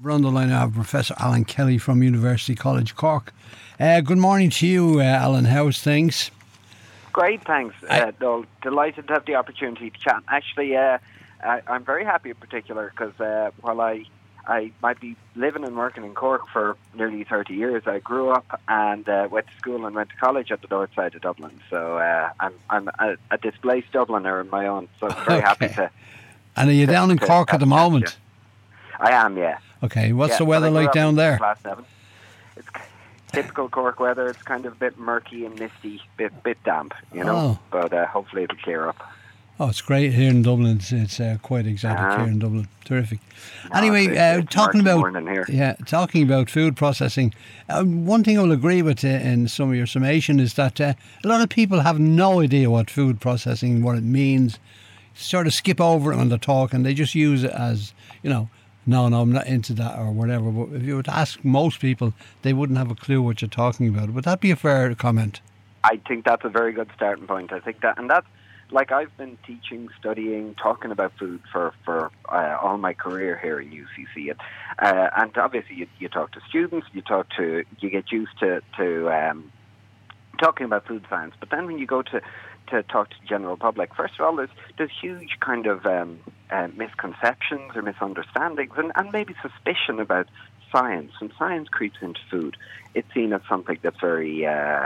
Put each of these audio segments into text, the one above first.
We're on the line now, Professor Alan Kelly from University College Cork. Good morning to you, Alan. How's things? Great, thanks. Noel, delighted to have the opportunity to chat. Actually, I'm very happy in particular because while I might be living and working in Cork for nearly 30 years, I grew up and went to school and went to college at the north side of Dublin. So I'm a displaced Dubliner on my own. So I'm very happy to. And are you down in Cork at the moment? I am, yeah. Okay, what's the weather like down there? Class 7. It's typical Cork weather. It's kind of a bit murky and misty, bit damp, you know. But hopefully it'll clear up. Oh, it's great here in Dublin. It's quite exotic here in Dublin. Terrific. No, anyway, it's talking about food processing. One thing I'll agree with in some of your summation is that a lot of people have no idea what food processing, what it means. Sort of skip over it when they talk, and they just use it as, no, I'm not into that or whatever. But if you were to ask most people, they wouldn't have a clue what you're talking about. Would that be a fair comment? I think that's a very good starting point. I think that, and that's, like, I've been teaching, studying, talking about food for all my career here in UCC, and obviously you talk to students, you get used to talking about food science, but then when you go to talk to the general public, first of all, there's huge kind of misconceptions or misunderstandings and maybe suspicion about science. When science creeps into food, it's seen as something that's very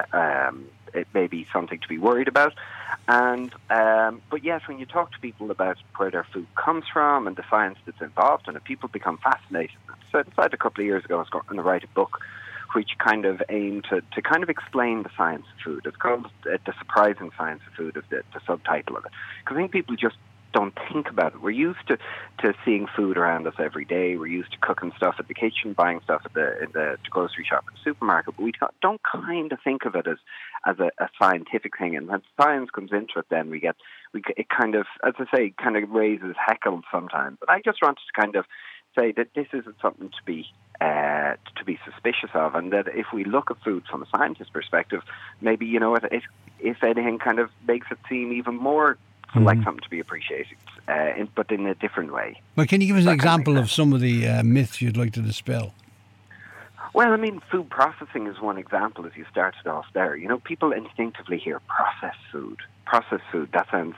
it may be something to be worried about. And but yes, when you talk to people about where their food comes from and the science that's involved in it, people become fascinated. So I decided a couple of years ago I was going to write a book which kind of aimed to kind of explain the science of food. It's called The Surprising Science of Food, is the subtitle of it. Because I think people just don't think about it. We're used to seeing food around us every day. We're used to cooking stuff at the kitchen, buying stuff in the grocery shop, at the supermarket. But we don't kind of think of it as a scientific thing. And when science comes into it, then it kind of, as I say, kind of raises heckles sometimes. But I just wanted to kind of say that this isn't something to be suspicious of, and that if we look at food from a scientist's perspective, maybe, if anything, kind of makes it seem even more like something to be appreciated, but in a different way. Well, can you give us an example of some of the myths you'd like to dispel? Well, I mean, food processing is one example, as you started off there. People instinctively hear processed food. Processed food, that sounds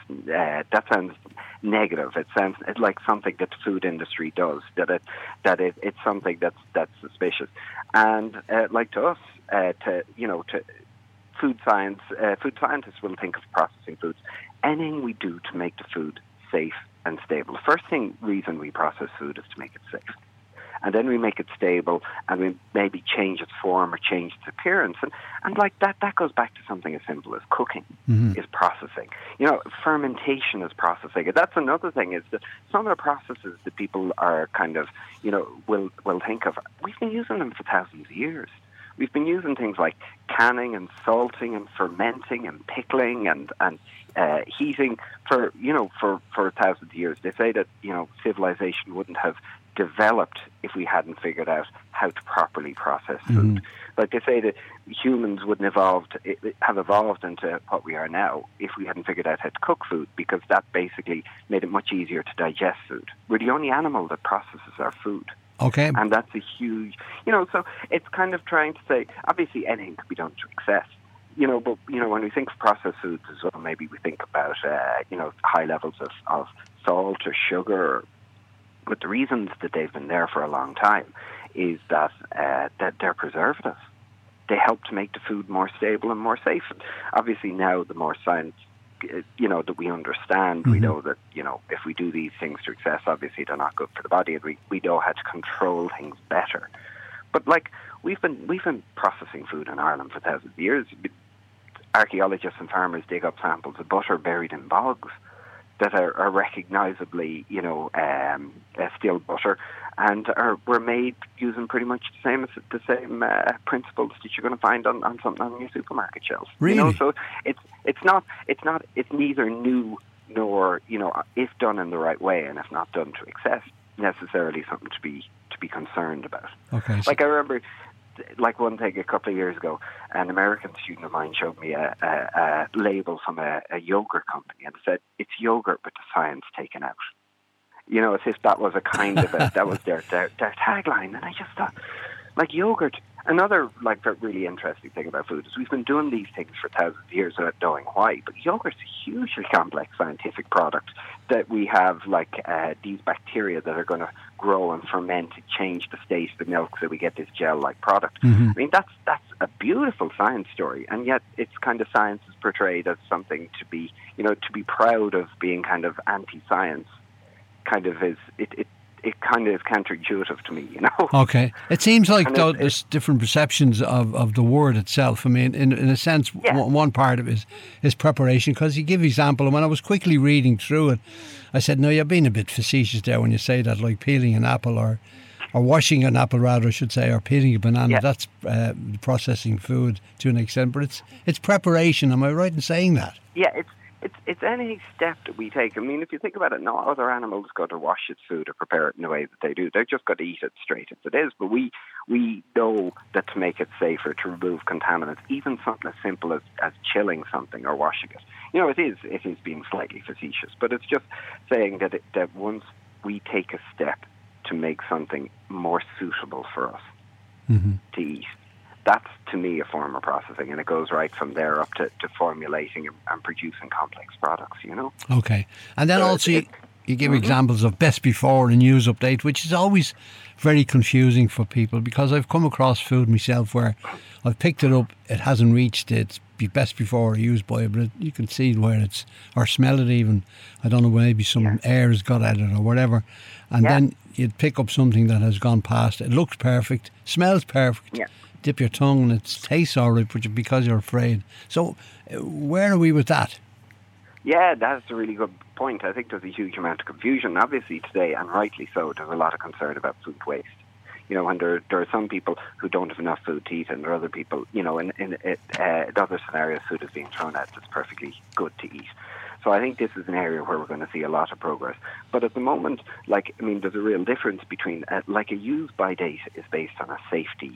negative. It sounds like something that the food industry does, it's something that's suspicious. And like to us, to food scientists will think of processing foods. Anything we do to make the food safe and stable. The first reason we process food is to make it safe. And then we make it stable, and we maybe change its form or change its appearance. And like that goes back to something as simple as cooking is processing. Fermentation is processing. And that's another thing, is that some of the processes that people are kind of, will think of, we've been using them for thousands of years. We've been using things like canning and salting and fermenting and pickling and heating for thousands of years. They say that, civilization wouldn't have developed if we hadn't figured out how to properly process food. Like they say that humans wouldn't have evolved into what we are now if we hadn't figured out how to cook food, because that basically made it much easier to digest food. We're the only animal that processes our food. Okay. And that's a huge, so it's kind of trying to say, obviously anything could be done to excess, but, when we think of processed foods as well, maybe we think about, high levels of salt or sugar. But the reasons that they've been there for a long time is that they're preservatives. They help to make the food more stable and more safe. And obviously now the more science, that we understand, we know that, if we do these things to excess, obviously they're not good for the body, and we know how to control things better. But like, we've been processing food in Ireland for thousands of years. Archaeologists and farmers dig up samples of butter buried in bogs that are recognisably, still butter, and were made using pretty much the same principles that you're going to find on something on your supermarket shelves. Really? So it's neither new nor, if done in the right way, and if not done to excess, necessarily something to be concerned about. Okay. Like I remember, like one thing a couple of years ago, an American student of mine showed me a label from a yogurt company and said, it's yogurt with the science taken out. You know, as if that was a kind of that was their tagline. And I just thought, like yogurt. Another really interesting thing about food is we've been doing these things for thousands of years without knowing why. But yogurt's a hugely complex scientific product that we have these bacteria that are going to grow and ferment to change the state of the milk so we get this gel-like product. Mm-hmm. I mean, that's a beautiful science story, and yet it's kind of science is portrayed as something to be proud of being kind of anti-science. Kind of is it kind of is counterintuitive to me, you know. Okay. It seems like there's different perceptions of the word itself. I mean, in a sense, one part of it is preparation, because you give example, and when I was quickly reading through it, I said, no, you're being a bit facetious there when you say that, like peeling an apple or washing an apple, rather, I should say, or peeling a banana. That's processing food to an extent, but it's preparation. Am I right in saying that? Yeah, it's any step that we take. I mean, if you think about it, no other animals go to wash its food or prepare it in the way that they do. They're just going to eat it straight as it is. But we know that to make it safer, to remove contaminants, even something as simple as chilling something or washing it. You know, it is being slightly facetious, but it's just saying that once we take a step to make something more suitable for us to eat, that's, to me, a form of processing, and it goes right from there up to formulating and producing complex products, you know? Okay. And then you give examples of best before and use update, which is always very confusing for people, because I've come across food myself where I've picked it up, it hasn't reached its best before or used by, but you can see where it's, or smell it even. I don't know, maybe some air has got at it or whatever. And then you'd pick up something that has gone past. It looks perfect, smells perfect. Yeah. Dip your tongue and it tastes all right, but because you're afraid. So where are we with that? Yeah, that's a really good point. I think there's a huge amount of confusion, obviously, today, and rightly so. There's a lot of concern about food waste. You know, and there are some people who don't have enough food to eat, and there are other people, you know, in other scenarios, food is being thrown out that's perfectly good to eat. So I think this is an area where we're going to see a lot of progress. But at the moment, there's a real difference between, a use-by date is based on a safety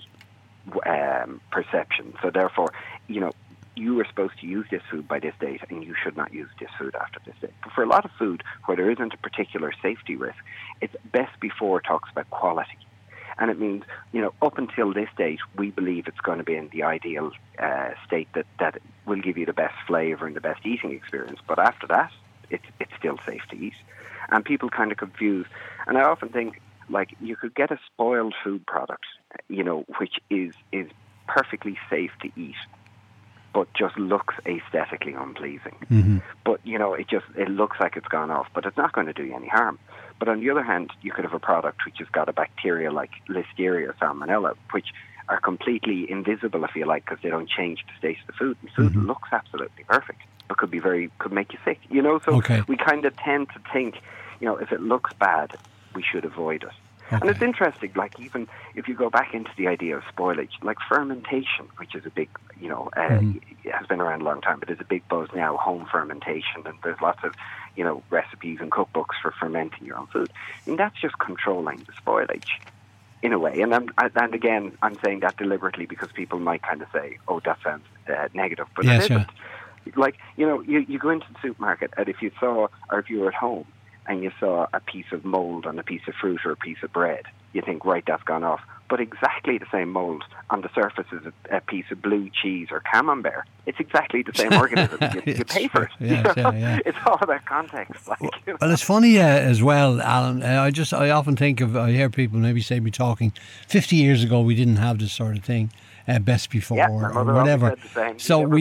perception. So therefore, you know, you were supposed to use this food by this date and you should not use this food after this date. But for a lot of food where there isn't a particular safety risk, it's best before talks about quality. And it means, you know, up until this date, we believe it's going to be in the ideal state that will give you the best flavour and the best eating experience. But after that, it's still safe to eat. And people kind of confuse. And I often think, you could get a spoiled food product, you know, which is perfectly safe to eat, but just looks aesthetically unpleasing. Mm-hmm. But, you know, it looks like it's gone off, but it's not going to do you any harm. But on the other hand, you could have a product which has got a bacteria like Listeria or Salmonella, which are completely invisible, if you like, because they don't change the state of the food. And food looks absolutely perfect, but could make you sick, you know? So we kind of tend to think, you know, if it looks bad, we should avoid it. Okay. And it's interesting, even if you go back into the idea of spoilage, like fermentation, which is a big, you know, has been around a long time, but there's a big buzz now, home fermentation, and there's lots of, you know, recipes and cookbooks for fermenting your own food. And that's just controlling the spoilage, in a way. And again, I'm saying that deliberately because people might kind of say, oh, that sounds negative, but it isn't. You know, you go into the supermarket, and if you were at home, and you saw a piece of mould on a piece of fruit or a piece of bread, you think, right, that's gone off. But exactly the same mould on the surface is a piece of blue cheese or camembert. It's exactly the same organism. You pay for it. It's all about context. You know? Well, it's funny as well, Alan. I often think I hear people maybe say me talking, 50 years ago we didn't have this sort of thing. Best before or whatever. So we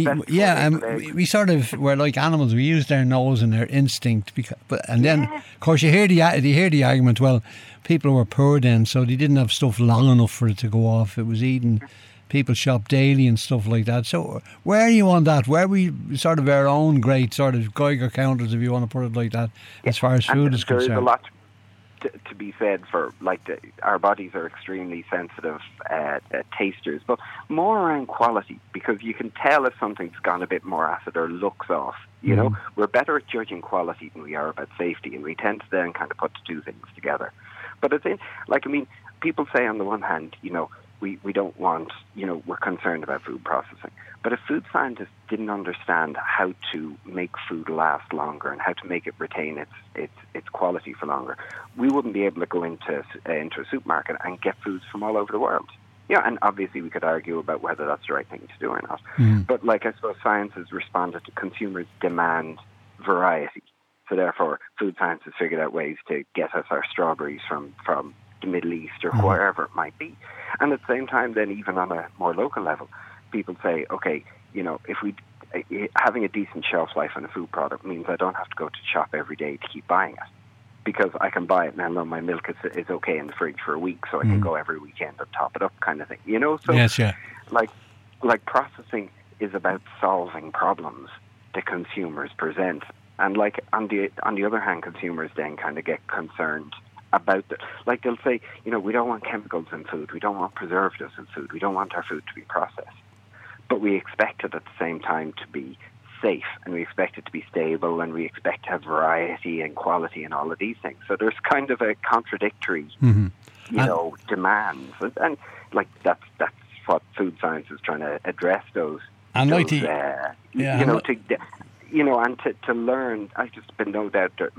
sort of were like animals. We used their nose and their instinct, then of course you hear the argument. Well, people were poor then, so they didn't have stuff long enough for it to go off. It was eaten. People shop daily and stuff like that. So where are you on that? Where we sort of our own great sort of Geiger counters, if you want to put it like that, as far as food is concerned. There is a lot to be said for, our bodies are extremely sensitive tasters, but more around quality, because you can tell if something's gone a bit more acid or looks off. You know, we're better at judging quality than we are about safety, and we tend to then kind of put the two things together. But people say on the one hand, you know, we don't want, we're concerned about food processing. But if food scientists didn't understand how to make food last longer and how to make it retain its quality for longer, we wouldn't be able to go into a supermarket and get foods from all over the world. Yeah, and obviously we could argue about whether that's the right thing to do or not. But I suppose science has responded to consumers' demand variety. So therefore, food science has figured out ways to get us our strawberries from the Middle East or wherever it might be. And at the same time, then even on a more local level, people say, okay, if having a decent shelf life on a food product means I don't have to go to shop every day to keep buying it, because I can buy it and I know my milk is okay in the fridge for a week, so I can go every weekend and top it up, kind of thing. So yes, yeah. like processing is about solving problems that consumers present, and on the other hand, consumers then kind of get concerned about it. Like they'll say, we don't want chemicals in food, we don't want preservatives in food, we don't want our food to be processed, but we expect it at the same time to be safe, and we expect it to be stable, and we expect to have variety and quality and all of these things. So there's kind of a contradictory, demands, and that's what food science is trying to address. And to learn. I've just been no doubt that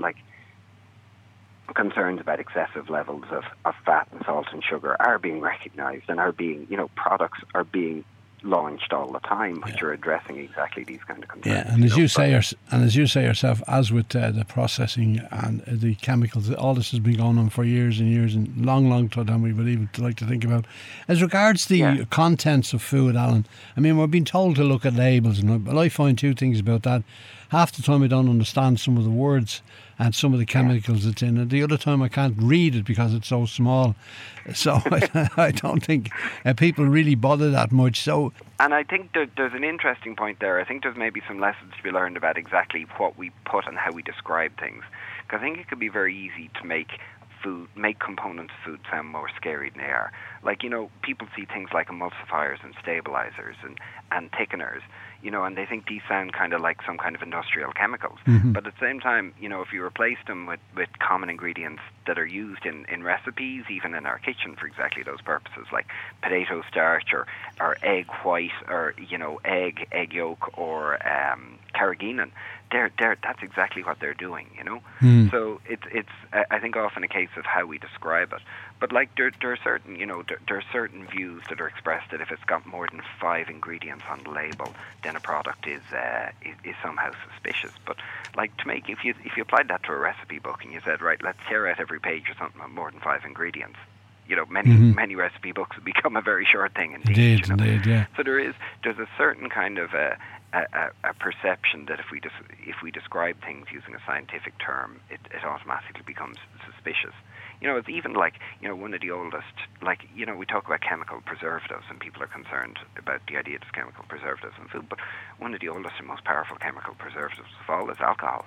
concerns about excessive levels of fat and salt and sugar are being recognised and are being, products are being launched all the time, which are addressing exactly these kind of concerns. Yeah, and as you say yourself, as with the processing and the chemicals, all this has been going on for years and years, and long time we would even like to think about. As regards the contents of food, Alan, I mean, we're being told to look at labels, and I find two things about that. Half the time I don't understand some of the words and some of the chemicals it's in, and the other time I can't read it because it's so small. So I don't think people really bother that much. So, and I think there's an interesting point there. I think there's maybe some lessons to be learned about exactly what we put and how we describe things. Because I think it could be very easy to make components of food sound more scary than they are. People see things like emulsifiers and stabilizers and thickeners, and they think these sound kind of like some kind of industrial chemicals. But at the same time, if you replace them with common ingredients that are used in recipes, even in our kitchen for exactly those purposes, like potato starch or egg white or, egg yolk or carrageenan, that's exactly what they're doing, So it's I think often a case of how we describe it. But there are certain there are certain views that are expressed that if it's got more than 5 ingredients on the label, then a product is somehow suspicious. But if you applied that to a recipe book and you said, right, let's tear out every page or something with more than 5 ingredients, many recipe books would become a very short thing indeed. Indeed, yeah. So there's a certain kind of a perception that if we describe things using a scientific term, it automatically becomes suspicious. It's even one of the oldest, we talk about chemical preservatives, and people are concerned about the idea of chemical preservatives in food, but one of the oldest and most powerful chemical preservatives of all is alcohol.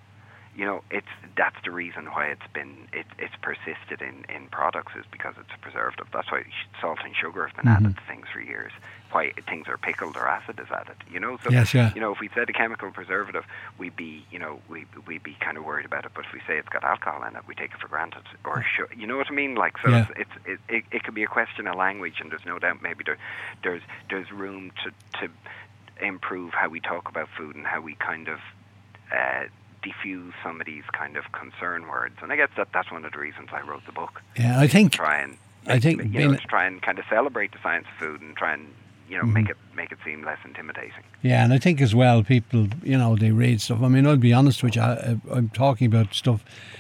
That's the reason why it's persisted in products, is because it's a preservative. That's why salt and sugar have been added to things for years. Why things are pickled or acid is added. So yes, yeah. If we said a chemical preservative, we'd be we'd be kind of worried about it. But if we say it's got alcohol in it, we take it for granted. Or you know what I mean? It could be a question of language, and there's no doubt maybe there's room to improve how we talk about food and how we kind of diffuse some of these kind of concern words. And I guess that's one of the reasons I wrote the book. Yeah, I think to try and kind of celebrate the science of food and try and make it seem less intimidating. Yeah, and I think as well, people they read stuff. I mean, I'll be honest with you, I'm talking about stuff.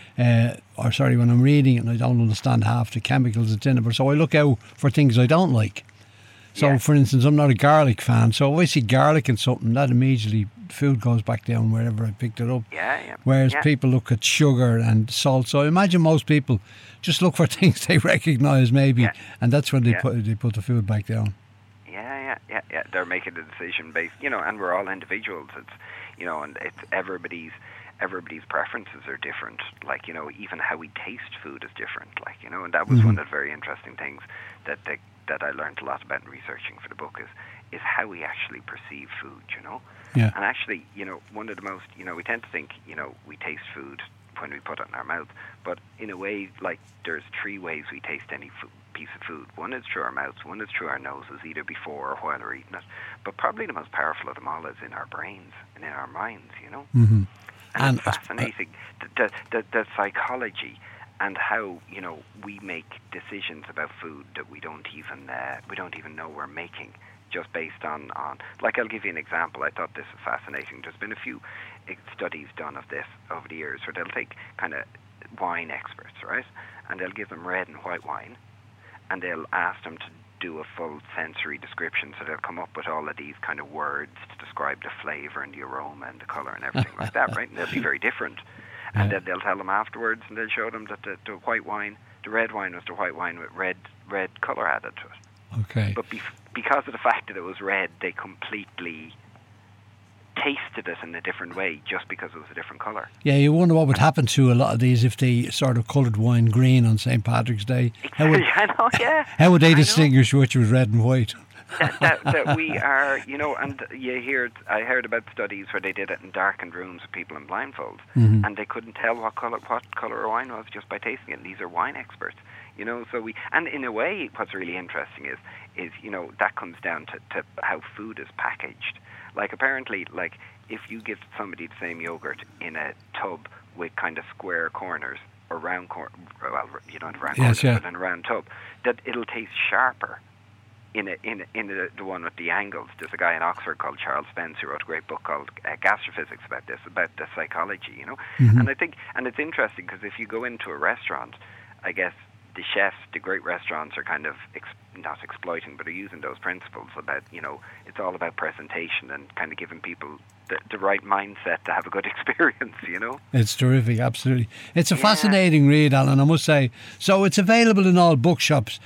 When I'm reading it and I don't understand half the chemicals that's in it, so I look out for things I don't like. So, for instance, I'm not a garlic fan, so if I see garlic in something, that immediately food goes back down wherever I picked it up. Whereas people look at sugar and salt. So I imagine most people just look for things they recognise maybe, and that's when they put the food back down. Yeah. They're making a decision based, and we're all individuals. It's, and it's everybody's preferences are different. Even how we taste food is different. And that was one of the very interesting things that I learned a lot about in researching for the book is how we actually perceive food, Yeah. And actually, one of the most, we tend to think, we taste food when we put it in our mouth. But in a way, like, there's three ways we taste any piece of food. One is through our mouths, one is through our noses, either before or while we're eating it. But probably the most powerful of them all is in our brains and in our minds, you know. Mm-hmm. And it's fascinating, the psychology and how, you know, we make decisions about food that we don't even know we're making, just based on like, I'll give you an example. I thought this was fascinating. There's been a few studies done of this over the years where they'll take kind of wine experts, right, and they'll give them red and white wine, and they'll ask them to do a full sensory description. So they'll come up with all of these kind of words to describe the flavour and the aroma and the colour and everything like that, right? And they'll be very different. And then they'll tell them afterwards, and they'll show them that the white wine, the red wine was the white wine with red colour added to it. Okay. But because of the fact that it was red, they completely tasted it in a different way just because it was a different colour. Yeah, you wonder what would happen to a lot of these if they sort of coloured wine green on St. Patrick's Day. How would they distinguish which was red and white? that we are, you know, and I heard about studies where they did it in darkened rooms with people in blindfolds, and they couldn't tell what colour a wine was just by tasting it. And these are wine experts, you know. So and in a way, what's really interesting is you know, that comes down to how food is packaged. Like, apparently, like, if you give somebody the same yogurt in a tub with kind of square corners or round corners, well, you don't have round corners, but in a round tub, that it'll taste sharper in the one with the angles. There's a guy in Oxford called Charles Spence who wrote a great book called Gastrophysics about this, about the psychology, you know. And I think, and it's interesting because if you go into a restaurant, I guess the chefs, the great restaurants, are kind of not exploiting, but are using those principles about, you know, it's all about presentation and kind of giving people the right mindset to have a good experience, you know. It's terrific, absolutely. It's a fascinating read, Alan, I must say. So it's available in all bookshops.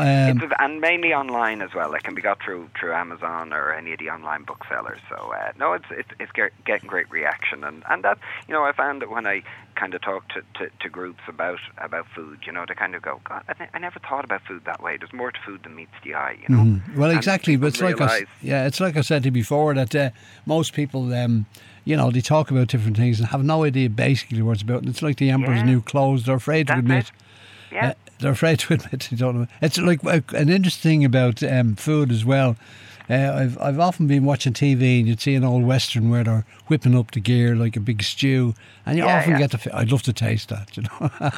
And mainly online as well. It can be got through Amazon or any of the online booksellers. So, no, it's getting great reaction. And that, you know, I found that when I kind of talk to groups about food, you know, they kind of go, God, I never thought about food that way. There's more to food than meets the eye, you know. Well, exactly. But it's like I said to you before, that most people, you know, they talk about different things and have no idea basically what it's about. And it's like the emperor's new clothes. They're afraid to admit. They're afraid to admit they don't know. It's like an interesting thing about food as well. I've often been watching TV and you'd see an old Western where they're whipping up the gear like a big stew, and you often get I'd love to taste that, you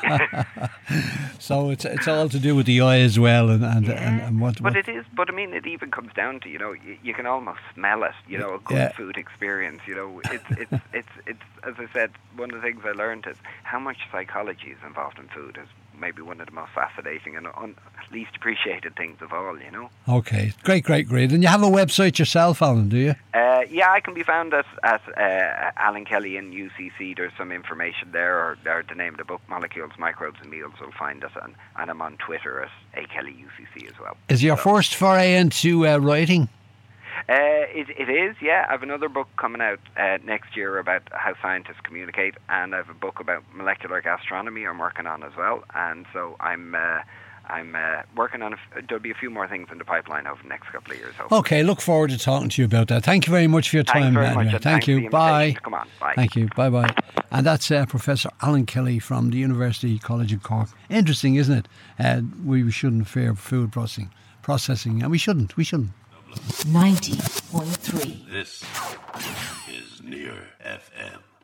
know. So it's all to do with the eye as well, and what. But it is. But I mean, it even comes down to, you know, you can almost smell it. You know, a good food experience. You know, it's as I said, one of the things I learned is how much psychology is involved in food is maybe one of the most fascinating and least appreciated things of all, you know. Okay, great. And you have a website yourself, Alan, do you? Yeah, I can be found at Alan Kelly in UCC. There's some information there, or the name of the book, Molecules, Microbes and Meals, will find us, and I'm on Twitter at AKellyUCC as well. Is your first foray into writing? It is, yeah. I have another book coming out next year about how scientists communicate, and I have a book about molecular gastronomy I'm working on as well. And so I'm working on there'll be a few more things in the pipeline over the next couple of years. Hopefully. Okay, look forward to talking to you about that. Thank you very much for your time. Thank you. Bye. Come on. Bye. Thank you. Bye. And that's Professor Alan Kelly from the University College of Cork. Interesting, isn't it? We shouldn't fear food processing, and we shouldn't. 90.3. This is Near FM.